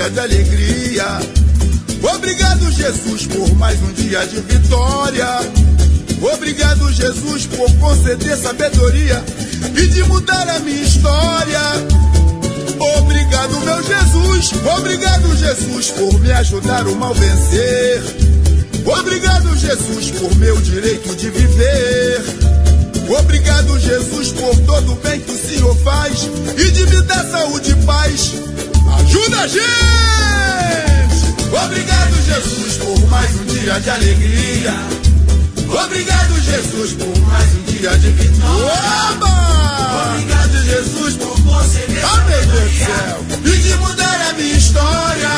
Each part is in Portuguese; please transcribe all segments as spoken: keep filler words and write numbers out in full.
dia de alegria. Obrigado, Jesus, por mais um dia de vitória. Obrigado, Jesus, por conceder sabedoria e de mudar a minha história. Obrigado, meu Jesus. Obrigado, Jesus, por me ajudar o mal vencer. Obrigado, Jesus, por meu direito de viver. Obrigado, Jesus, por todo o bem que o Senhor faz e de me dar saúde e paz. Ajuda a gente! Obrigado, Jesus, por mais um dia de alegria. Obrigado, Jesus, por mais um dia de vitória. Oba! Obrigado, Jesus, por conceder sabedoria e de mudar a minha história.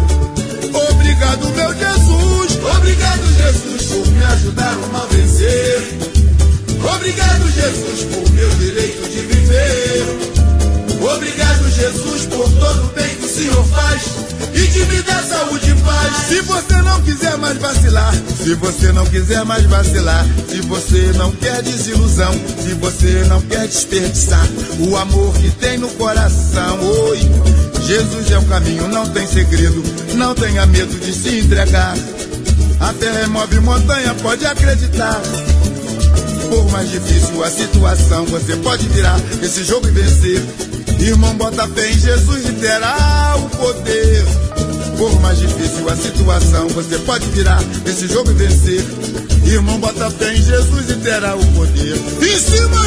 Obrigado, meu Jesus. Obrigado, Jesus, por me ajudar o mal vencer. Obrigado, Jesus, por meu direito de viver. Obrigado, Jesus, por todo o bem que o Senhor faz e de me dar saúde e paz. Se você não quiser mais vacilar, se você não quiser mais vacilar, se você não quer desilusão, se você não quer desperdiçar o amor que tem no coração, oi, Jesus é o caminho, não tem segredo, não tenha medo de se entregar. A terra remove montanha, pode acreditar. Por mais difícil a situação, você pode virar esse jogo e vencer. Irmão, bota fé em Jesus e terá o poder. Por mais difícil a situação, você pode virar esse jogo e vencer. Irmão, bota fé em Jesus e terá o poder. Em cima,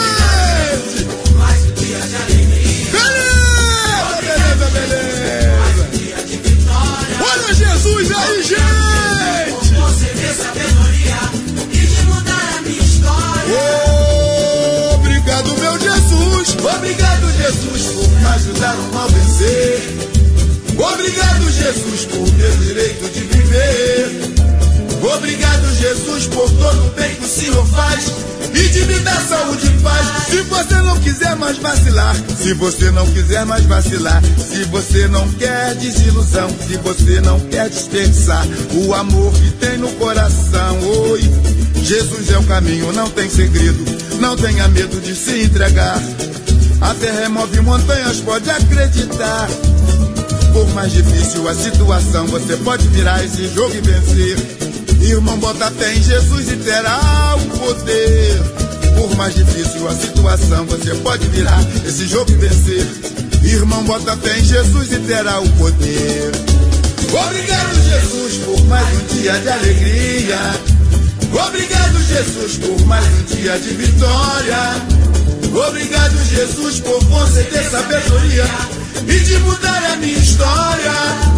gente! Mais um dia de alegria. Beleza, beleza, beleza. Mais um dia de vitória. Olha Jesus aí, gente! Por conceder sabedoria e de mudar a minha história. Obrigado, meu Jesus. Obrigado, Jesus, por me ajudar o mal vencer. Obrigado, Jesus, por meu direito de viver. Obrigado, Jesus, por todo o bem que o Senhor faz e de me dar saúde e paz. Se você não quiser mais vacilar, se você não quiser mais vacilar, se você não quer desilusão, se você não quer desperdiçar o amor que tem no coração, oi, Jesus é o caminho, não tem segredo, não tenha medo de se entregar. A terra remove montanhas, pode acreditar. Por mais difícil a situação, você pode virar esse jogo e vencer. Irmão, bota fé em Jesus e terá o poder. Por mais difícil a situação, você pode virar esse jogo e vencer. Irmão, bota fé em Jesus e terá o poder. Obrigado, Jesus, por mais um dia de alegria. Obrigado, Jesus, por mais um dia de vitória. Obrigado, Jesus, por conceder sabedoria e de mudar a minha história.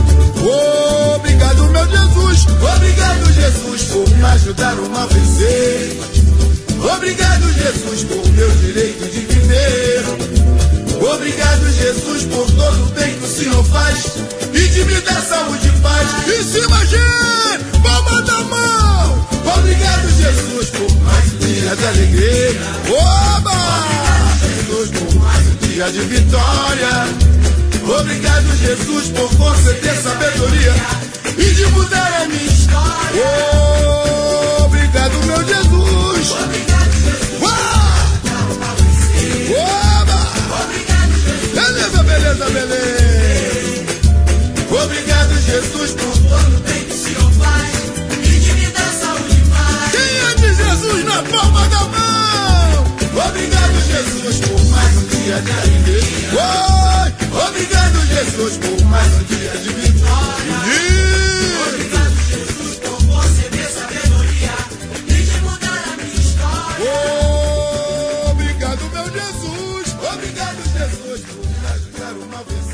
Obrigado, meu Jesus. Obrigado, Jesus, por me ajudar o mal vencer. Obrigado, Jesus, por meu direito de viver. Obrigado, Jesus, por todo o bem que o Senhor faz e de me dar saúde e paz. Em cima, gente! Palma da mão! Obrigado, Jesus, por mais um dia de alegria. Oba! Obrigado, Jesus, por mais um dia de vitória. Obrigado, Jesus, por conceder sabedoria e de mudar a minha história. Obrigado, meu Jesus. Obrigado, Jesus. Oba! Obrigado, Jesus. Beleza, beleza, beleza. Obrigado, Jesus, por todo o bem que o Senhor faz e de me dar saúde e paz. Quem é de Jesus na palma da mão? Obrigado, Jesus, por mais um dia de alegria. Oi! Obrigado, Jesus, por mais um dia de vitória. Obrigado, Jesus, por conceder sabedoria e de mudar a minha história. Obrigado, meu Jesus. Obrigado, Jesus, por me ajudar o mal vencer.